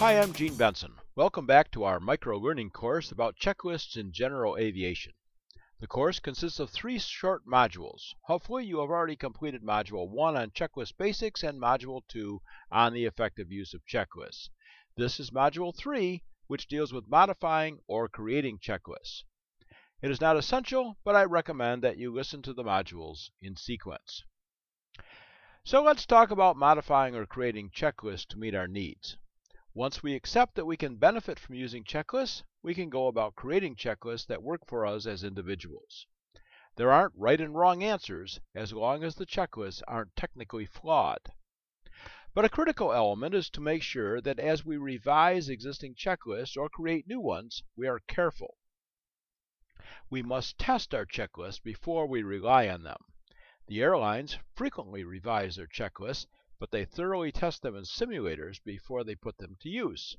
Hi, I'm Gene Benson. Welcome back to our micro-learning course about checklists in general aviation. The course consists of 3 short modules. Hopefully you have already completed Module 1 on checklist basics and Module 2 on the effective use of checklists. This is Module 3, which deals with modifying or creating checklists. It is not essential, but I recommend that you listen to the modules in sequence. So let's talk about modifying or creating checklists to meet our needs. Once we accept that we can benefit from using checklists, we can go about creating checklists that work for us as individuals. There aren't right and wrong answers as long as the checklists aren't technically flawed. But a critical element is to make sure that as we revise existing checklists or create new ones, we are careful. We must test our checklists before we rely on them. The airlines frequently revise their checklists, but they thoroughly test them in simulators before they put them to use.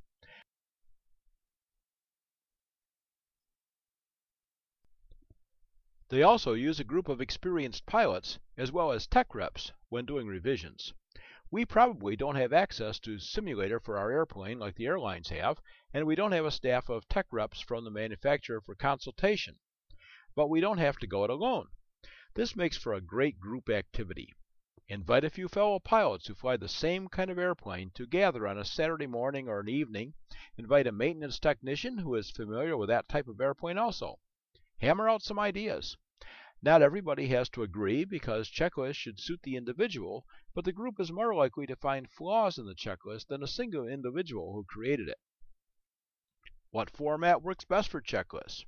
They also use a group of experienced pilots as well as tech reps when doing revisions. We probably don't have access to simulator for our airplane like the airlines have, and we don't have a staff of tech reps from the manufacturer for consultation. But we don't have to go it alone. This makes for a great group activity. Invite a few fellow pilots who fly the same kind of airplane to gather on a Saturday morning or an evening. Invite a maintenance technician who is familiar with that type of airplane also. Hammer out some ideas. Not everybody has to agree because checklists should suit the individual, but the group is more likely to find flaws in the checklist than a single individual who created it. What format works best for checklists?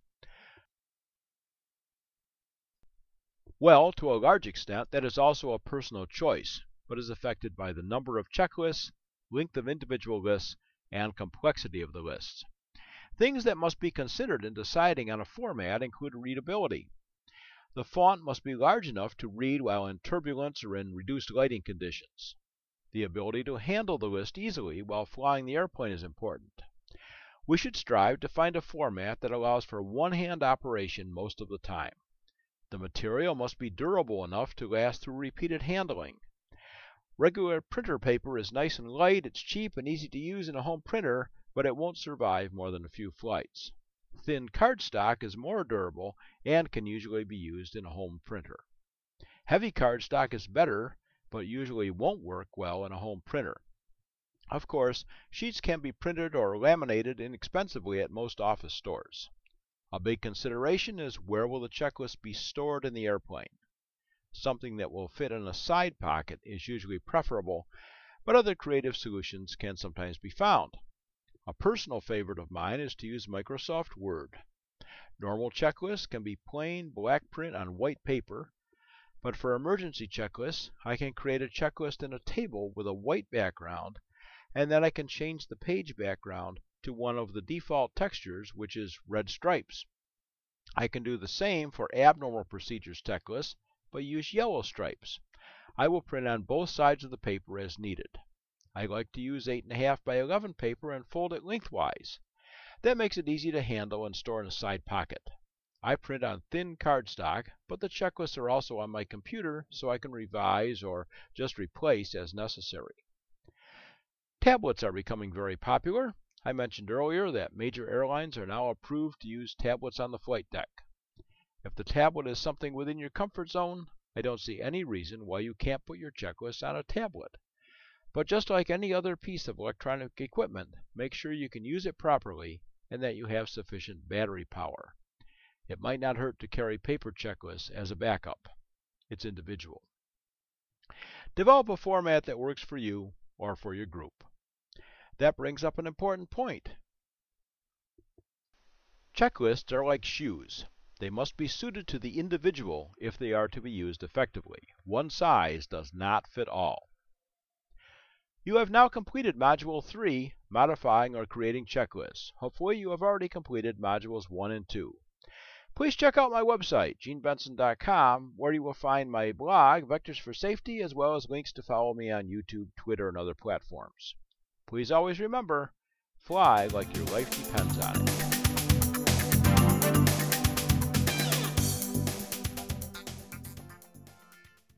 Well, to a large extent, that is also a personal choice, but is affected by the number of checklists, length of individual lists, and complexity of the lists. Things that must be considered in deciding on a format include readability. The font must be large enough to read while in turbulence or in reduced lighting conditions. The ability to handle the list easily while flying the airplane is important. We should strive to find a format that allows for one-hand operation most of the time. The material must be durable enough to last through repeated handling. Regular printer paper is nice and light, it's cheap and easy to use in a home printer, but it won't survive more than a few flights. Thin cardstock is more durable and can usually be used in a home printer. Heavy cardstock is better, but usually won't work well in a home printer. Of course, sheets can be printed or laminated inexpensively at most office stores. A big consideration is where will the checklist be stored in the airplane. Something that will fit in a side pocket is usually preferable, but other creative solutions can sometimes be found. A personal favorite of mine is to use Microsoft Word. Normal checklists can be plain black print on white paper, but for emergency checklists, I can create a checklist in a table with a white background, and then I can change the page background to one of the default textures, which is red stripes. I can do the same for abnormal procedures checklists, but use yellow stripes. I will print on both sides of the paper as needed. I like to use 8.5 by 11 paper and fold it lengthwise. That makes it easy to handle and store in a side pocket. I print on thin cardstock, but the checklists are also on my computer so I can revise or just replace as necessary. Tablets are becoming very popular. I mentioned earlier that major airlines are now approved to use tablets on the flight deck. If the tablet is something within your comfort zone, I don't see any reason why you can't put your checklist on a tablet. But just like any other piece of electronic equipment, make sure you can use it properly and that you have sufficient battery power. It might not hurt to carry paper checklists as a backup. It's individual. Develop a format that works for you or for your group. That brings up an important point. Checklists are like shoes. They must be suited to the individual if they are to be used effectively. One size does not fit all. You have now completed Module 3, Modifying or Creating Checklists. Hopefully you have already completed Modules 1 and 2. Please check out my website, genebenson.com, where you will find my blog, Vectors for Safety, as well as links to follow me on YouTube, Twitter, and other platforms. Please always remember, fly like your life depends on it.